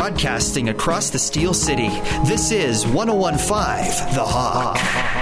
broadcasting across the Steel City. This is 101.5 The Hawk.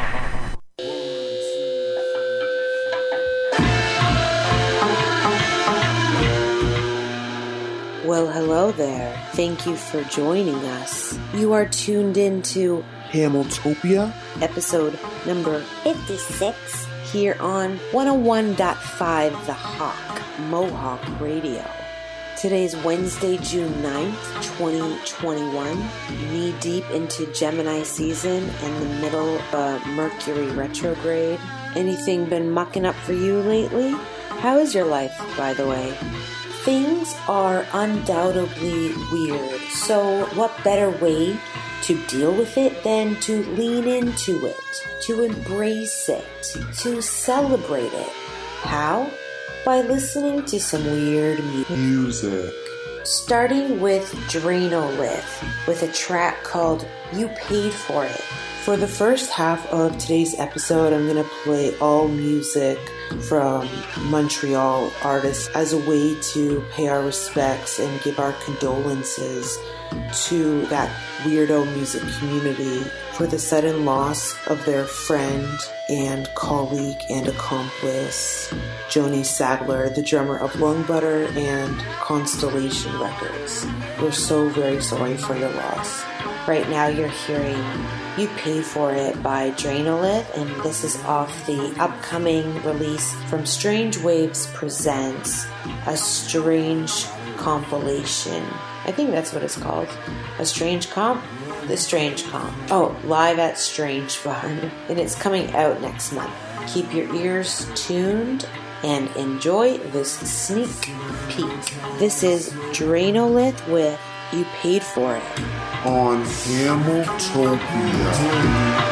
Well, hello there. Thank you for joining us. You are tuned into Hamiltopia, episode number 56, here on 101.5 The Hawk, Mohawk Radio. Today's Wednesday, June 9th, 2021, knee-deep into Gemini season and the middle of Mercury retrograde. Anything been mucking up for you lately? How is your life, by the way? Things are undoubtedly weird, so what better way to deal with it than to lean into it, to embrace it, to celebrate it? How? By listening to some weird music. Starting with Draenolith, with a track called You Paid For It. For the first half of today's episode, I'm going to play all music from Montreal artists as a way to pay our respects and give our condolences to that weirdo music community for the sudden loss of their friend and colleague and accomplice, Joni Sadler, the drummer of Lungbutter and Constellation Records. We're so very sorry for your loss. Right now you're hearing You Paid For It by Draenolith, and this is off the upcoming release from Strange Waves Presents, a Strange compilation. I think that's what it's called. A Strange Comp? The Strange Comp. Oh, live at Strange Barn. And it's coming out next month. Keep your ears tuned and enjoy this sneak peek. This is Draenolith with You Paid For It on Hamiltopia.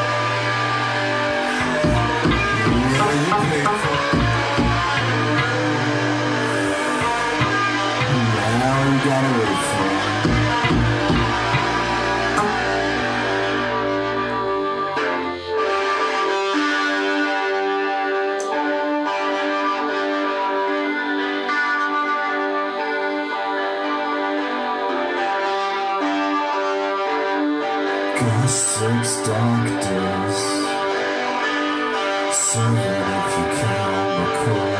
Six doctors, seven if you count McCoy.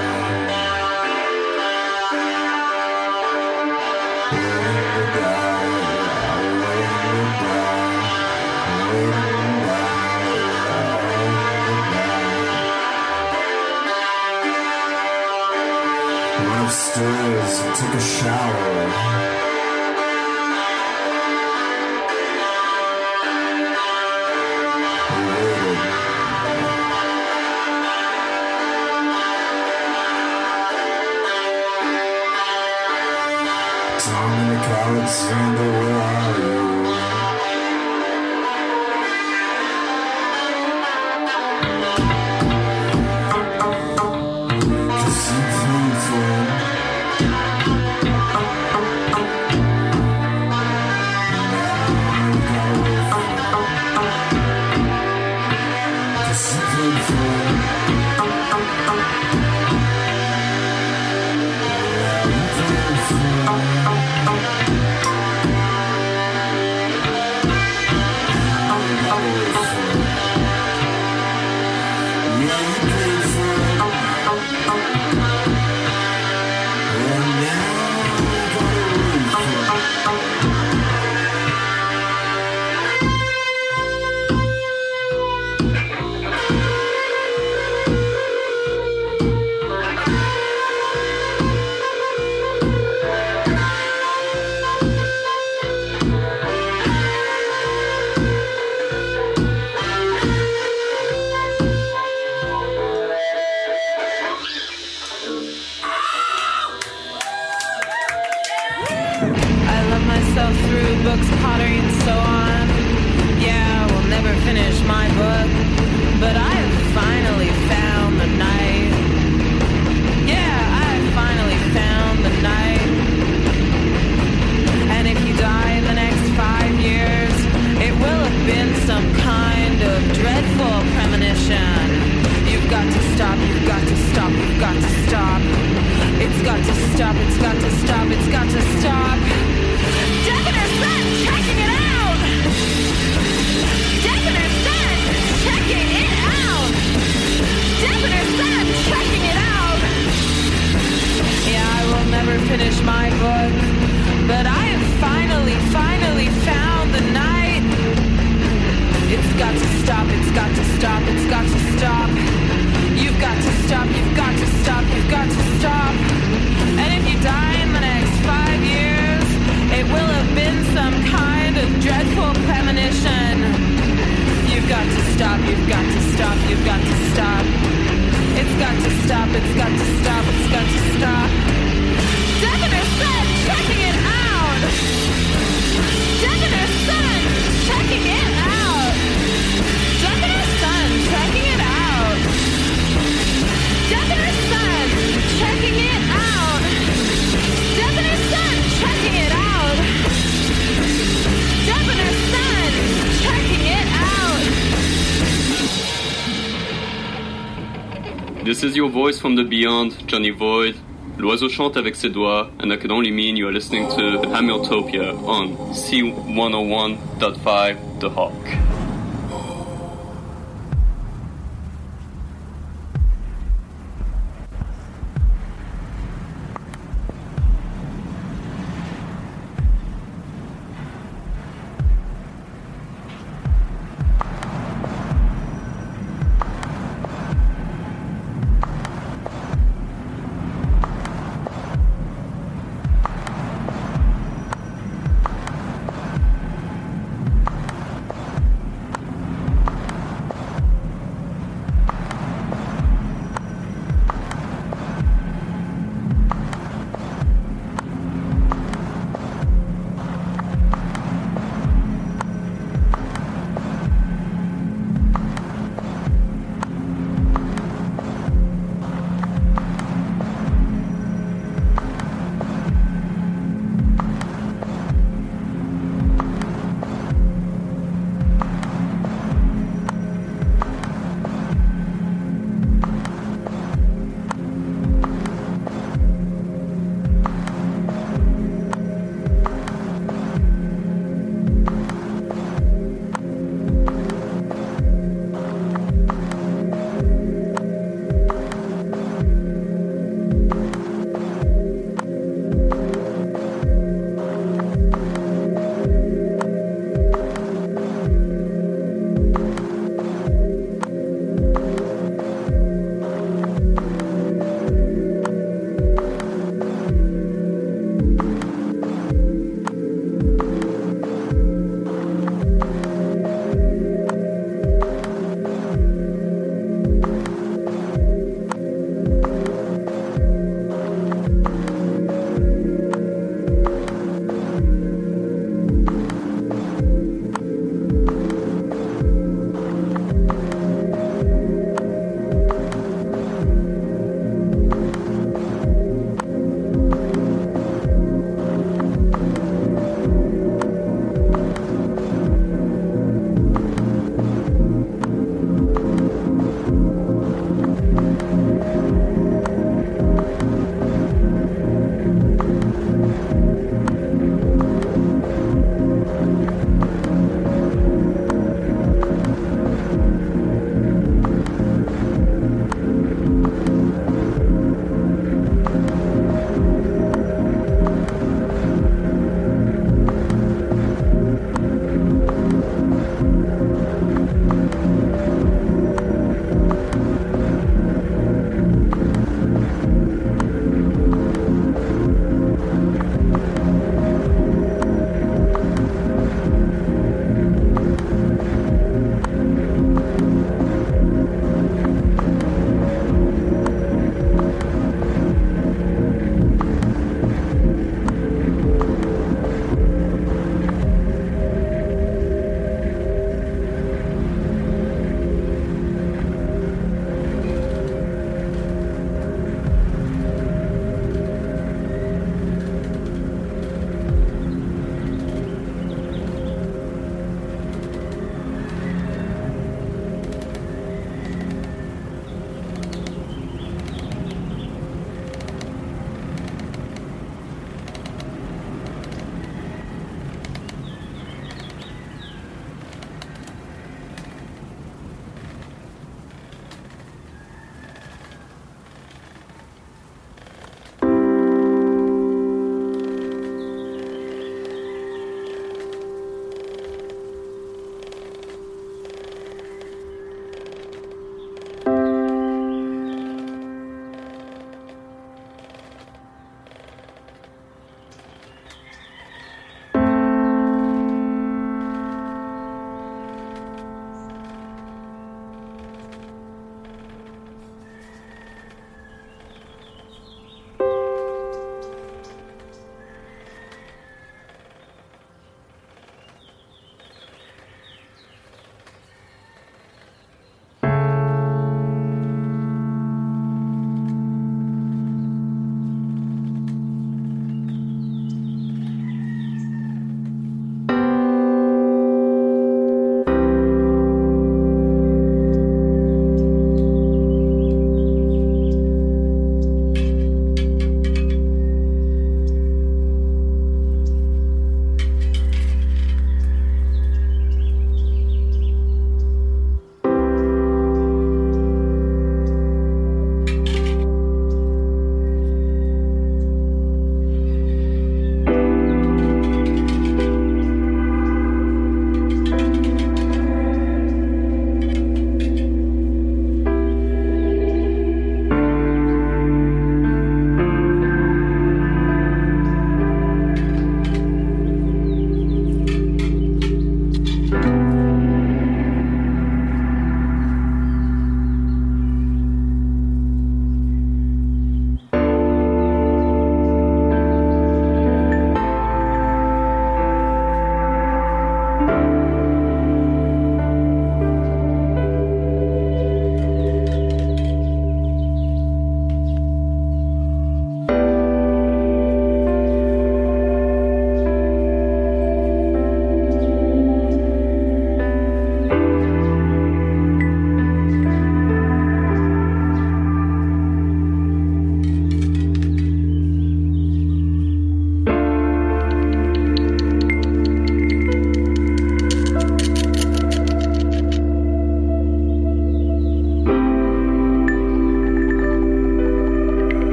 Waiting to die, waiting to die. Went upstairs and took a shower. Dominic Alexander, where are you? Cause you paid for it. Now you gotta wait for it. Cause you paid for it. Yeah, you paid for it. Through books, pottery, and so on. Yeah, we'll never finish my book, but I have finally found the night. Yeah, I have finally found the night. And if you die in the next 5 years, it will have been some kind of dreadful premonition. You've got to stop, you've got to stop, you've got to stop. It's got to stop, it's got to stop, it's got to stop. Definite This is your voice from the beyond, Johnny Void. L'oiseau chante avec ses doigts, and I can only mean you are listening to Hamiltopia on C101.5 The Hawk.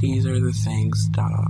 These are the things. Stop.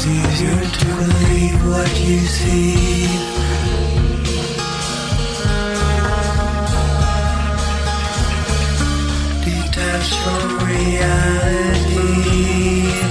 It's easier to believe what you see. Detached from reality.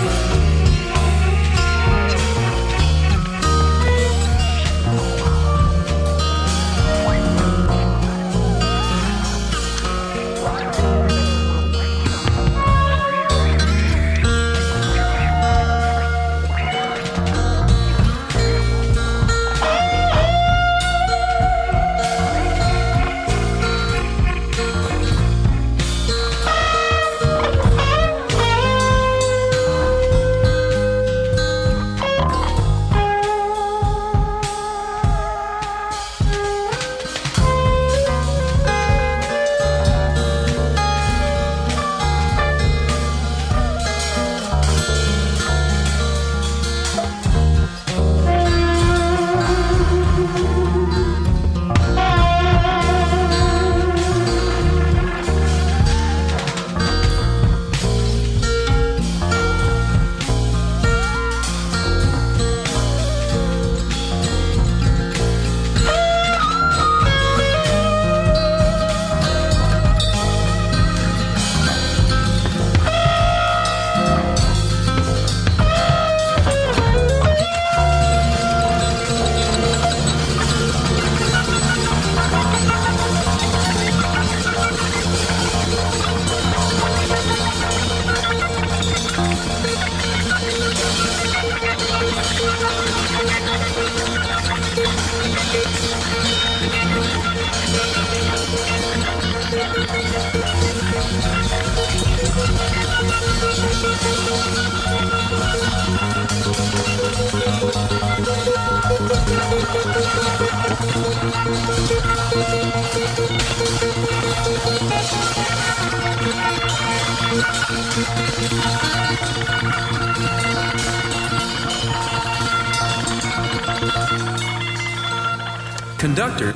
Conductor.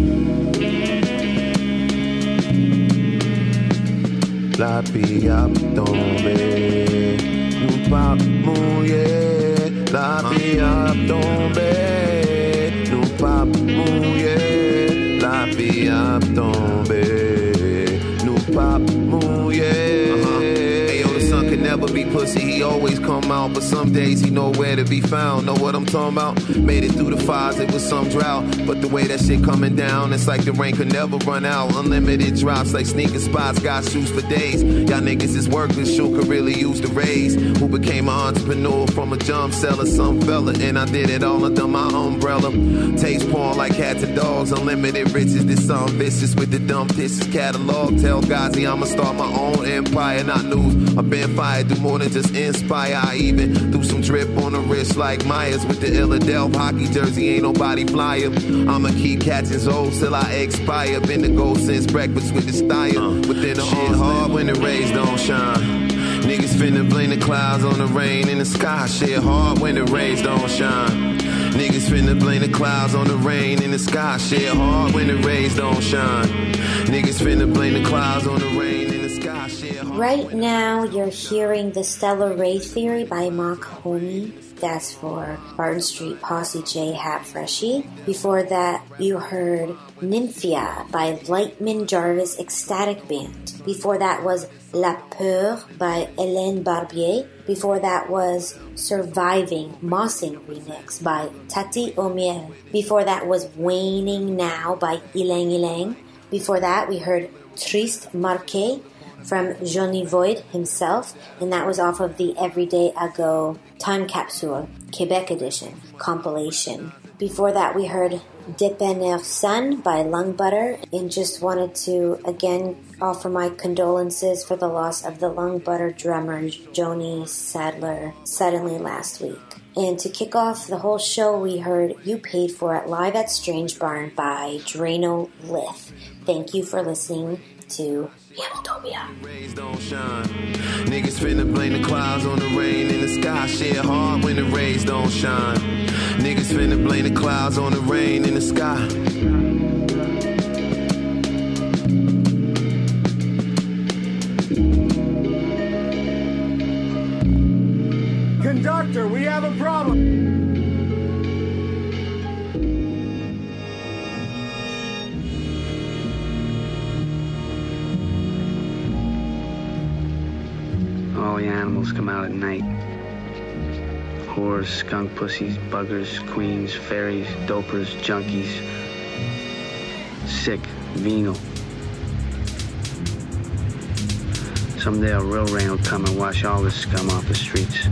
La vie a tombé, nous pas mouiller. La vie a tombé, nous pas mouiller. La vie a tombé, nous pas mouiller. Ayo, the sun can never be pussy, he always come out. But some days he nowhere to be found. Know what I'm talking about? Made it through the fires, it was some drought. But the way that shit coming down, it's like the rain could never run out. Unlimited drops like sneaker spots, got shoes for days. Y'all niggas is workers, shoe could really use the raise. Who became an entrepreneur from a jump seller, some fella. And I did it all under my umbrella. Taste porn like cats and dogs, unlimited riches. This song vicious with the dumb dishes catalog. Tell Ghazi I'ma start my own empire, not lose. I've been fired, do more than just inspire. I even threw some drip on the wrist like Myers with the Philadelphia hockey jersey. Ain't nobody flyer. I'ma keep catching Zoes till I expire. Been the goal since breakfast with the style. Within the shit hard when the rays don't shine. Niggas finna blame the clouds on the rain in the sky. Shit hard when the rays don't shine. Niggas finna blame the clouds on the rain in the sky. Shit hard when the rays don't shine. Niggas finna blame the clouds on the rain in the sky. Shit hard. Right now, you're hearing The Stellar Ray Theory by Mock Homie. That's for Barton Street Posse J Hat Freshie. Before that, you heard Nymphia by Lightman Jarvis Ecstatic Band. Before that was La Peur by Hélène Barbier. Before that was Surviving Mossing Remix by Tati Omiel. Before that was Waning Now by Ilang Ilang. Before that, we heard Triste Marqué from Johnny Void himself, and that was off of the Everyday Ago Time Capsule Quebec Edition compilation. Before that, we heard Dépener Sun by Lung Butter, and just wanted to again offer my condolences for the loss of the Lung Butter drummer Joni Sadler suddenly last week. And to kick off the whole show, we heard You Paid For It live at Strange Barn by Drano Lith. Thank you for listening to Hamiltopia. Rays don't shine. Niggas finna blame the clouds on the rain in the sky. Shit hard when the rays don't shine. Niggas finna blame the clouds on the rain in the sky. Conductor, we have a problem. animals come out at night. Whores, skunk pussies, buggers, queens, fairies, dopers, junkies. Sick, venal. Someday a real rain will come and wash all this scum off the streets.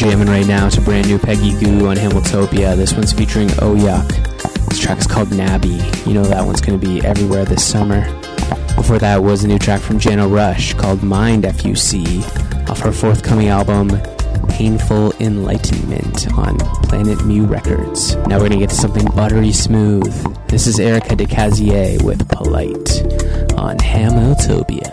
jamming right now to brand new Peggy Goo on Hamiltopia. This one's featuring Oyuk. This track is called Nabby. You know that one's going to be everywhere this summer. Before that was a new track from Jana Rush called Mind FUC off her forthcoming album Painful Enlightenment on Planet Mu Records. Now we're going to get to something buttery smooth. This is Erica de Cazier with Polite on Hamiltopia.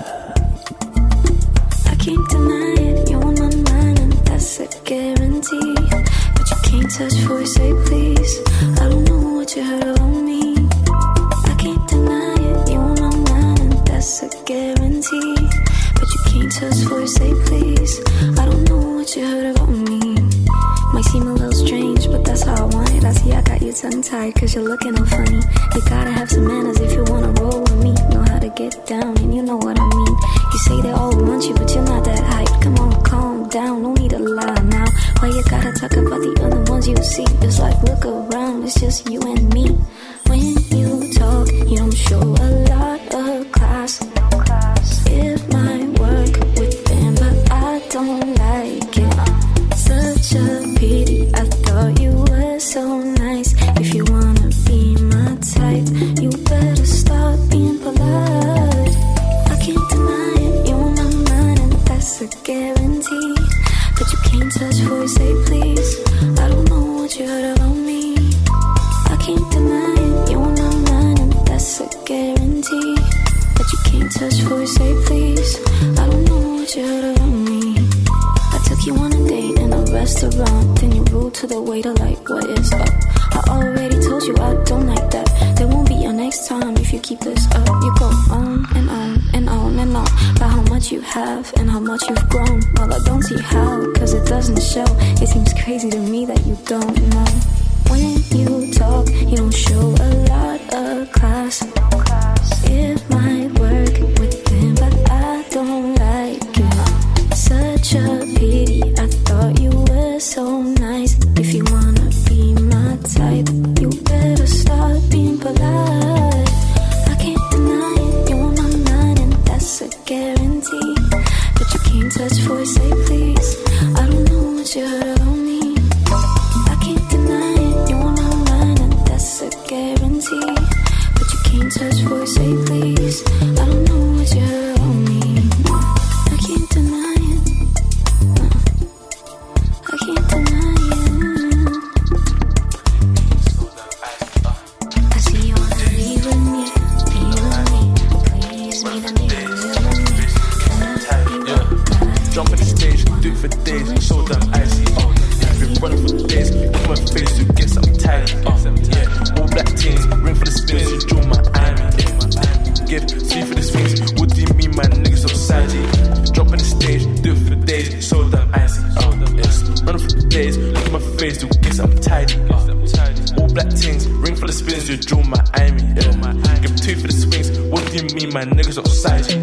I can't deny it, you're on my mind and that's a guarantee. But you can't touch before you say please. I don't know what you heard about me. I can't deny it, you're on my mind and that's a guarantee. But you can't touch before you say please. I don't know what you heard about me. Might seem a little strange, but that's how I want it. I see I got you tongue-tied cause you're looking all funny. You gotta have some manners if you wanna roll with me. Know how to get down and you know what I mean. You say they all want you, but you're not that hype. Come on, calm down, no need to lie now. Why you gotta talk about the other ones you see? It's like, look around, it's just you and me. When you talk, you don't show a lot of class. It might work with them, but I don't like it. Such a pity, I thought you were so nice. If you wanna be my type, you better start being polite. I can't deny it, you're on my mind and that's a guarantee. But you can't touch before you say please. I don't know what you heard about me. I can't deny it, you're on my mind and that's a guarantee. But you can't touch before you say please. I don't know what you heard about me. I took you on a date in a restaurant, then you rude to the waiter like, what is up? I already told you I don't like that. There won't be a next time if you keep this up. You go on and on and on and on about how much you have and how much you've grown. Well, I don't see how, cause it doesn't show. It seems crazy to me that you don't know. When you talk, you don't show a lot of class. It might work with them, but I don't like it. Such a pity, I thought you were so nice. If you wanna be my type, you better start being polite. I can't deny it, you're on my mind and that's a guarantee. But you can't touch before you say please. I don't know what you heard about me. I can't deny it, you're on my mind and that's a guarantee. But you can't touch before you say please. I don't know what you heard about me. I can't deny it. I can't deny it. I see you wanna be with me, please me, then be with me. Jump on the stage, do it for days, so damn icy. If you've been running for days, look at my face, you guess I'm tired. Yeah, all black teams, ring for the spins, you draw my eye. Give three for the swings, what do you mean, my niggas so saggy? Drop on the stage, do it for days, so damn icy. Yes, running for the days, look at my face, you guess I'm tidy. All black teams, ring for the spins, you draw my eye. Give two for the swings, what do you mean, my niggas so saggy?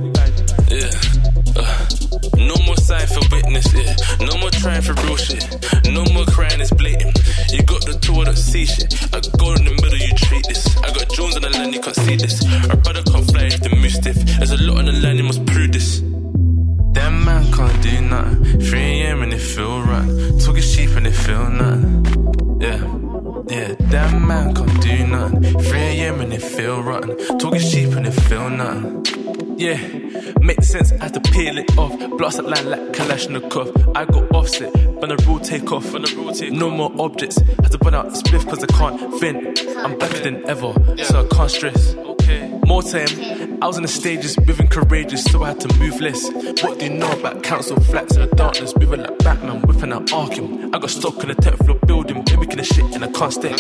No more sign for witness, yeah. No more trying for real shit. No more crying, it's blatant. You got the two, I don't see shit. I go in the middle, you treat this. I got Jones on the line, you can't see this. Our brother can't fly if the move stiff. There's a lot on the line, you must prove this. That man can't do nothing. 3 AM and it feel right. Talking sheep and it feel nothing. Yeah, that man can't do nothing. 3 AM and it feel rotten. Talking sheep and it feel nothing. Yeah, makes sense, I had to peel it off. Blast that line like Kalashnikov. I got offset, but the rule take off. No more objects, had to burn out the spliff cause I can't vent. I'm blacker than ever, so I can't stress. More time, I was in the stages, moving courageous, so I had to move less. What do you know about council flats in the darkness? Moving like Batman, whipping out Arkham. I got stock in the 10th floor building, mimicking the shit and I can't step.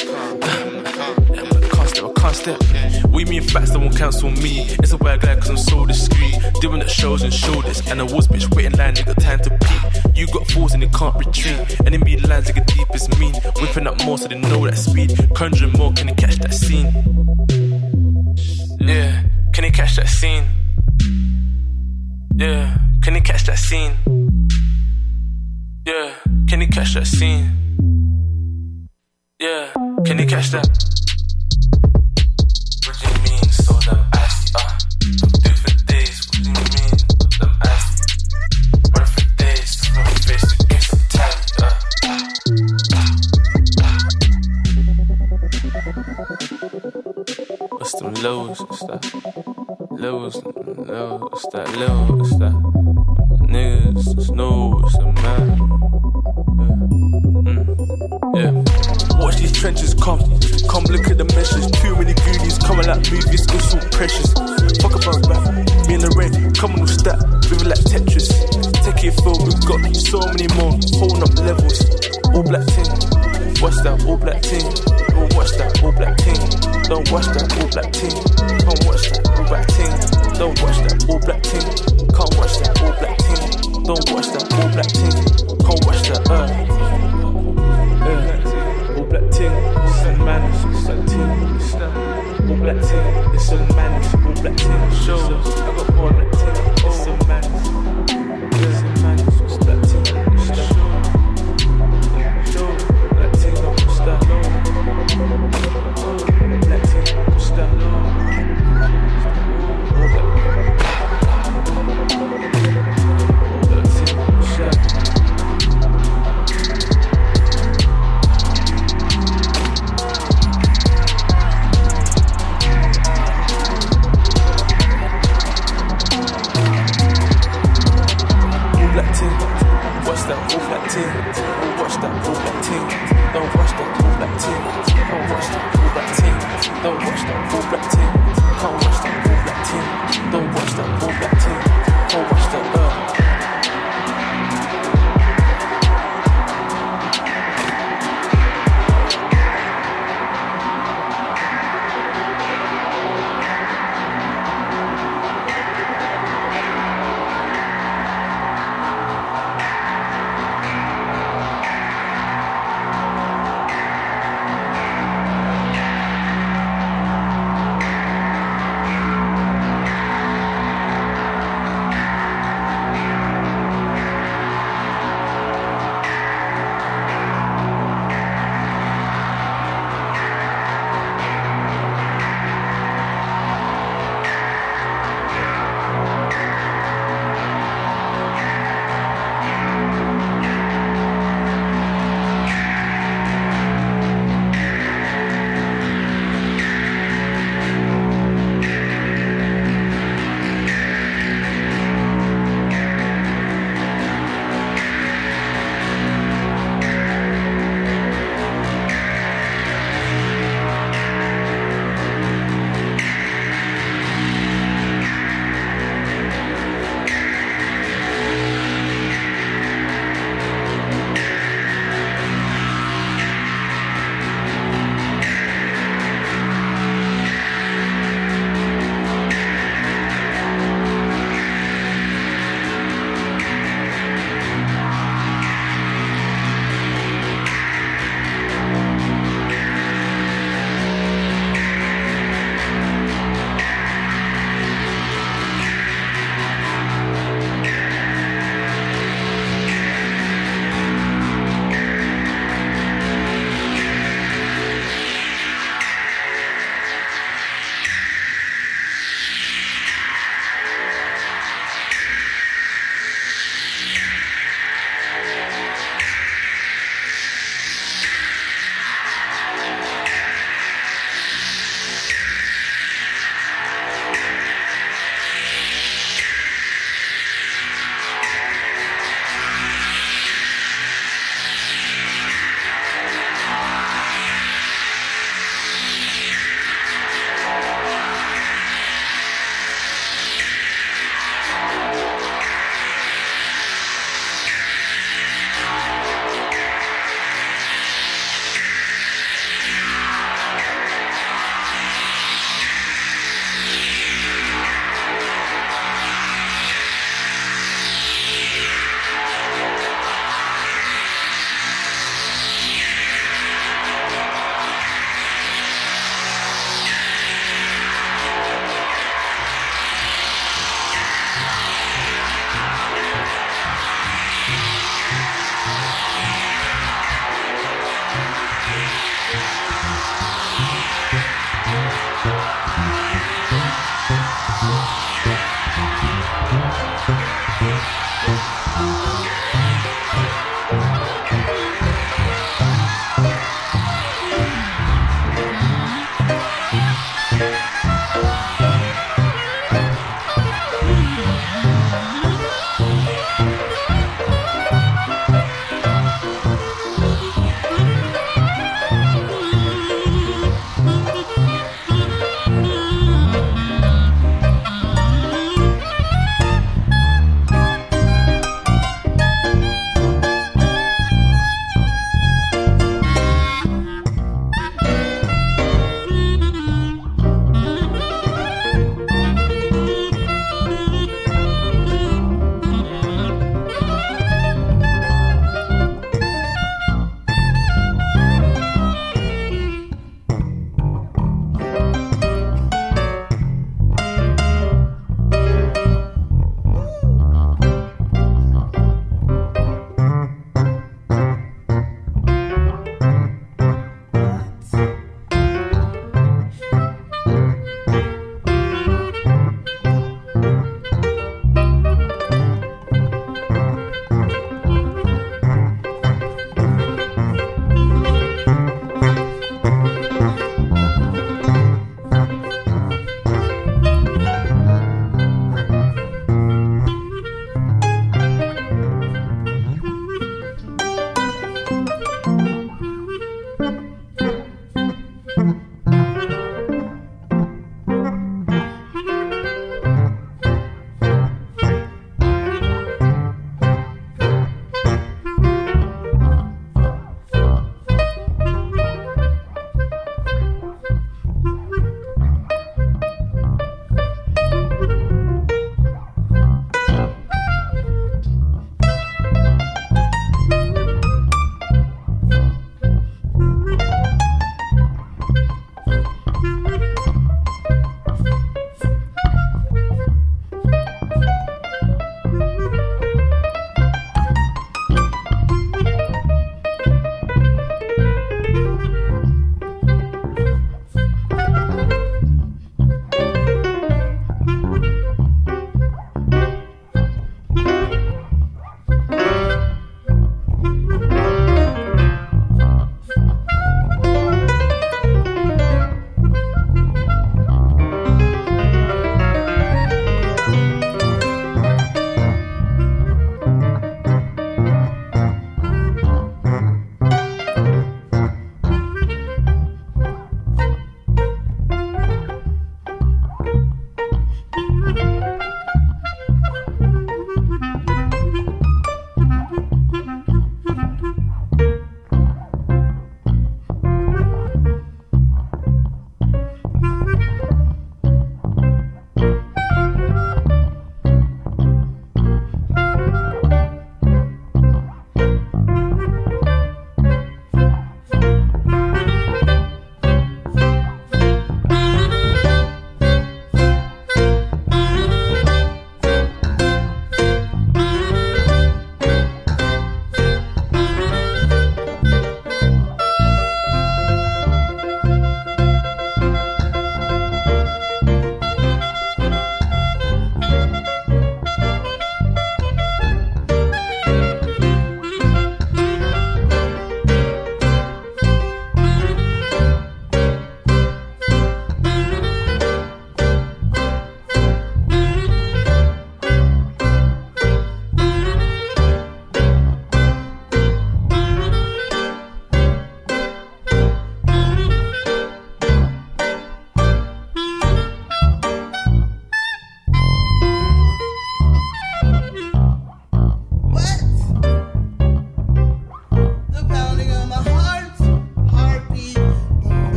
I can't step. We mean facts that won't cancel me. It's a way glad cause I'm so discreet. Doing at shows and shoulders. And I was bitch waiting line, you got time to peek. You got fools and you can't retreat. Enemy lines like a deep as mean. Whipping up more so they know that speed. Conjuring more, can you catch that scene? Yeah, can you catch that scene? Yeah, can you catch that scene? Yeah, can you catch that scene? Yeah, can you catch that? What do you mean, so damn icy? Do it for days, what do you mean, so damn icy? Run for days, to my face, to get so tight. levels, it's that level, it's that niggas just know it's a man. Yeah. Watch these trenches come look at the measures. Too many goonies coming like movies, it's all precious. Fuck about rap, me and the rain, coming all stat, living like Tetris. Take it full, we've got so many more, holding up levels. All black team, watch that all black team. Don't watch that all black team. Don't watch that all black team. Don't watch that all black team. Don't watch that all black team. Can't watch that all black team. Don't watch that all black team. Can't watch that all black team. It's a man, it's a team. All black team, it's a man, it's all black team. Show, I got all black team. It's a man, it's a man, it's black team. Show, black team, don't stop. Black team, don't stop.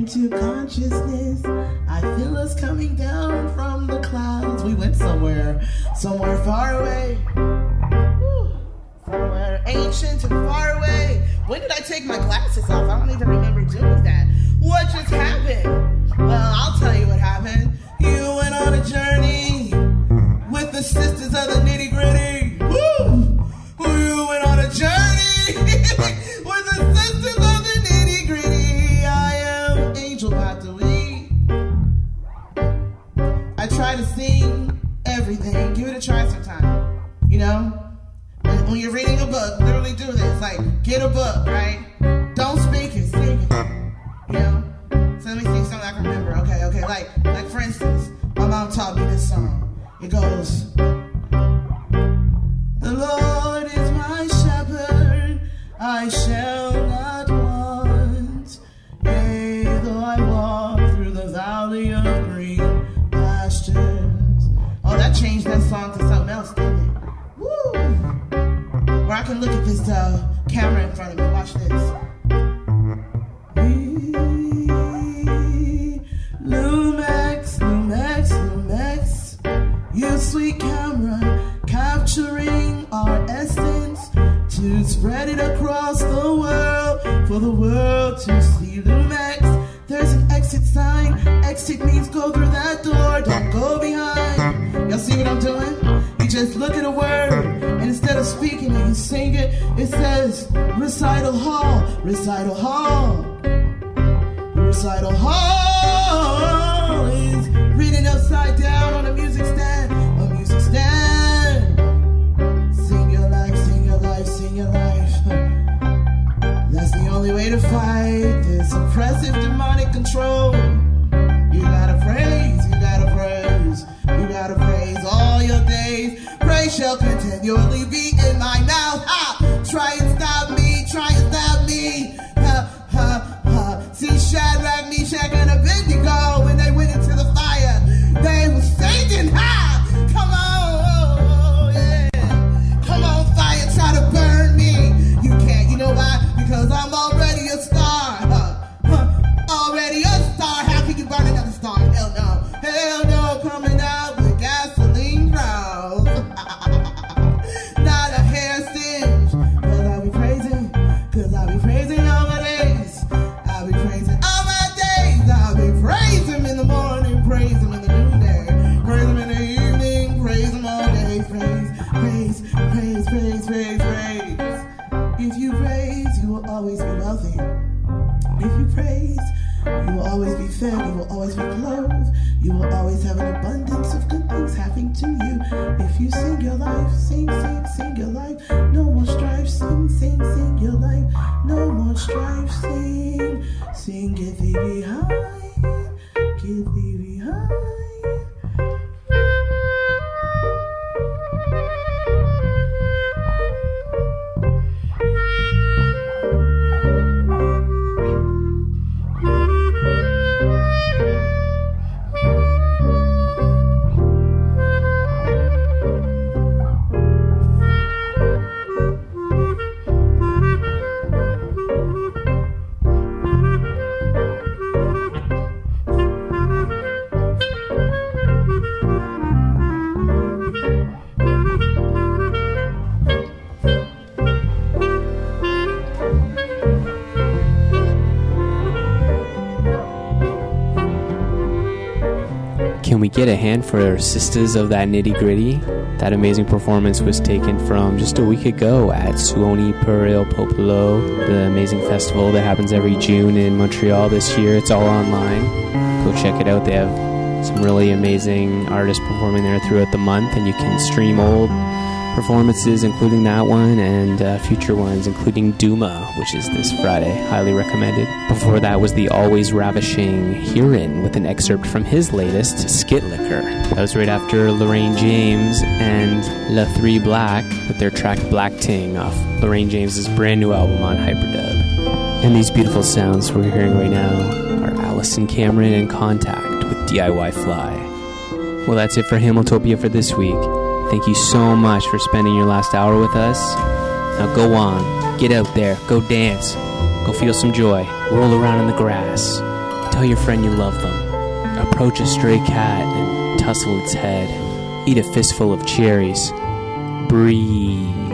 into consciousness. I feel us coming down from the clouds. We went somewhere far away. Somewhere ancient and far away. When did I take my glasses off? I don't even remember doing that. What just happened? Well, I'll tell you what happened. You went on a journey with the sisters of the nitty gritty. Woo! You went on a journey with the sisters of the nitty gritty. I am Angel Batoui. I try to sing everything. Give it a try sometime. You know? When you're reading a book, literally do this. Like, get a book, right? Don't speak it, sing it. You know? So let me sing something I can remember. Okay. Like for instance, my mom taught me this song. It goes, the Lord is my shepherd, I shall not want. Yea, though I walk through the valley of green pastures. Oh, that changed that song to something else, didn't it? Woo! Or I can look at this camera in front of me. Watch this. Lumex, you sweet camera, capturing our essence to spread it across the world, for the world to see. Lumex, there's an exit sign. Exit means go through that door, don't go behind. Y'all see what I'm doing? You just look at a word, and instead of speaking it, you sing it. It says recital hall, recital hall. Recital hall is written upside down on a music stand. A music stand. Sing your life, sing your life, sing your life. That's the only way to fight this oppressive demonic control. You gotta praise, you gotta praise, you gotta praise all your days. Praise shall continually be in my mouth. Ha! Try and stop me, try and stop me. Ha, ha, ha. See Shadrach, Meshach, and Abednego when they went into the fire. They were singing, ha! Come on, yeah. Come on, fire, try to burn me. You can't, you know why? Because I'm already a star. Already a star. How can you burn another star? Hell no. Hell no, coming out with gasoline clouds. Not a hair singe. Cause I'll be praising all my days. I'll be praising all my days. I'll be praising him in the morning, praise him in the noonday, praise him in the evening, praise him all day. Praise, praise, praise, praise, praise, praise. If you praise, you will always be wealthy. If you praise, you will always be fed, you will always be clothed, you will always have an abundance of good things happening to you. If you sing your life, sing, sing, sing your life. No more strife, sing, sing, sing your life. No more strife, sing, sing, get thee behind, get thee behind. Can we get a hand for our sisters of that nitty gritty? That amazing performance was taken from just a week ago at Suoni Peril Popolo, the amazing festival that happens every June in Montreal this year. It's all online. Go check it out. They have some really amazing artists performing there throughout the month, and you can stream old performances, including that one, and future ones, including Duma, which is this Friday. Highly recommended. Before that was the always ravishing Huron with an excerpt from his latest, Skit Liquor. That was right after Lorraine James and La Three Black with their track Black Ting off Lorraine James's brand new album on Hyperdub. And these beautiful sounds we're hearing right now are Allison Cameron in Contact with DIY Fly. Well, that's it for Hamiltopia for this week. Thank you so much for spending your last hour with us. Now go on, get out there, go dance, go feel some joy, roll around in the grass, Tell your friend you love them. Approach a stray cat and tussle its head. Eat a fistful of cherries. Breathe.